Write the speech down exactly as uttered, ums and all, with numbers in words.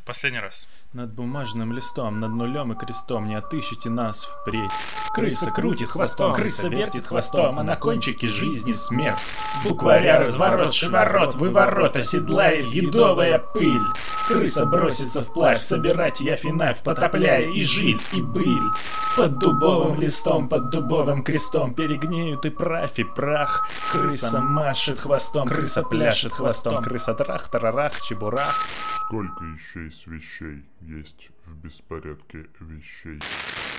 Последний раз. Над бумажным листом, над нулем и крестом не отыщите нас впредь. Крыса крутит хвостом, крыса вертит хвостом, а на кончике жизни смерть. Букваря разворот, шиворот, выворот, оседлает едовая пыль. Крыса бросится вплавь, собирать яфинафь, потопляя и жиль, и быль. Под дубовым листом, под дубовым крестом перегнеют и правь, и прах. Крыса машет хвостом, крыса пляшет хвостом, крыса трах, тарарах, чебурах. Сколько еще из вещей есть в беспорядке вещей?